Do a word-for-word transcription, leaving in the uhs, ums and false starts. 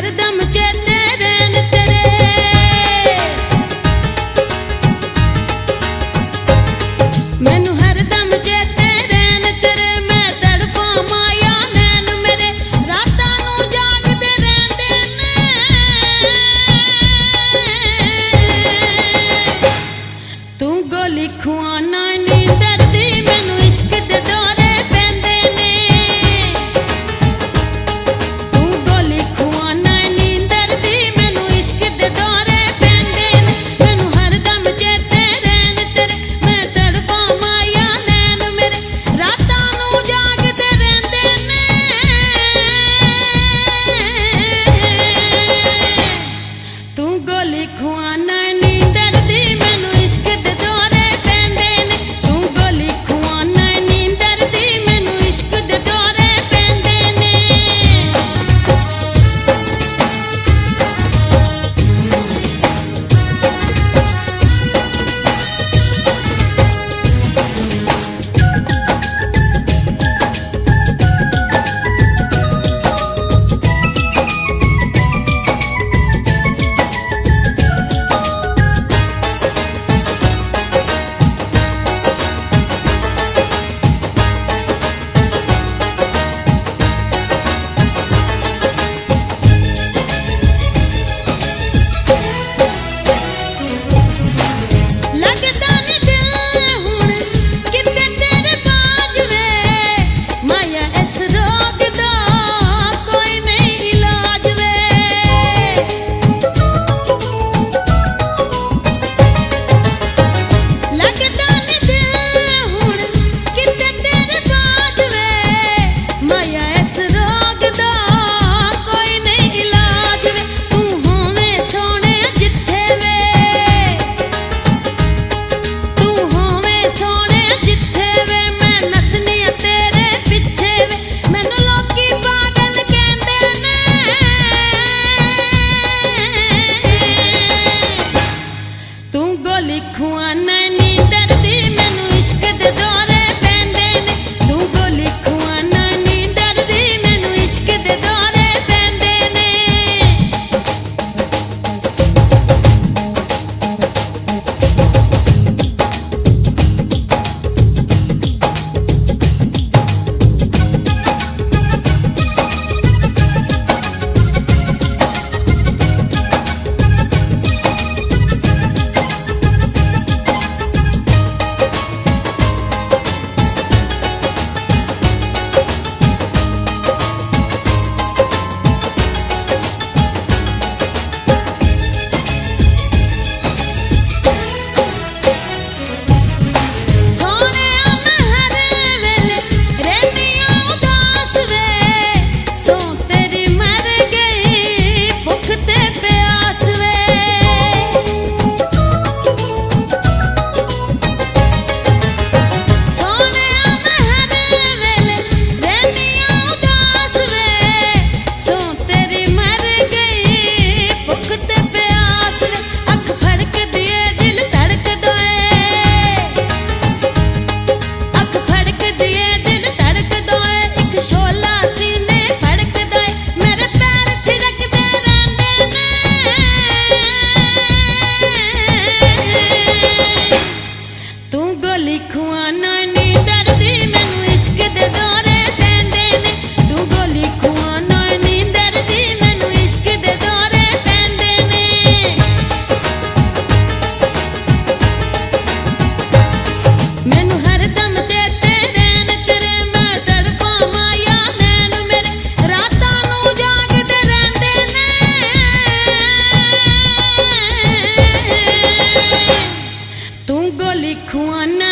हरदम चेते रहन तेरे, मैनू हरदम चेते रहन तेरे। मैं तड़फा माया नैन मेरे रातां नूं जागदे रहिंदे ने। तू गोली खुआना नींदर दी मैनू इश्क दे दौरे पैंदे ने। तू गोली खुआना नींदर दी मैनू इश्क दे दौरे पैंदे ने। मैनू हरदम चेते रहन तेरे, मैं तड़फा माया नैन मेरे रातां नूं जागदे रहिंदे ने। तू गोली खुआना नींदर दी मैनू इश्क दे दौरे पैंदे ने। तू गोली खुआना नींदर दी मैनू इश्क दे दौरे पैंदे ने। लगदा नी दिल हुण किते तेरे बाज वे, माया इस रोग दा कोई नहीं इलाज वे। लगदा नी दिल हुण किते तेरे बाज वे, माया इस रोग दा कोई नहीं इलाज वे। तू होवे सोहणे जिथे वे, तू होवे सोहणे जिथे वे, मैं नसनी आ तेरे पिछे वे। मैनू लोकी पागल कहंदे ने। तू गोली खुआना नींदर दी मैनू इश्क दे दौरे पैंदे ने। तू गोली खुआना नींदर दी मैनू इश्क दे दौरे पैंदे ने। सोहणिया मैं हर वेले रहनी आ उदास वे, सो तेरी मर गई भुख ते प्यास वे। सोहणिया मैं हर वेले रहनी आ उदास वे, सो तेरी मर गई भुख ते प्यास वे। अख फड़कदी ऐ दिल धड़कदा ऐ, अख फड़कदी ऐ दिल धड़कदा ऐ। इक शोला सीने फड़कदा ऐ, मेरे पैर थिरकदे रहिंदे ने। तू गोली खुआना नींदर दी मैनू इश्क दे दौरे पैंदे ने। तू गोली खुआना नींदर दी मैनू इश्क दे दौरे पैंदे ने। मैनू हरदम चेते रहन तेरे, मैं तड़फा माया नैन मेरे रातां नूं जागदे रहिंदे ने। तू गोली खुआना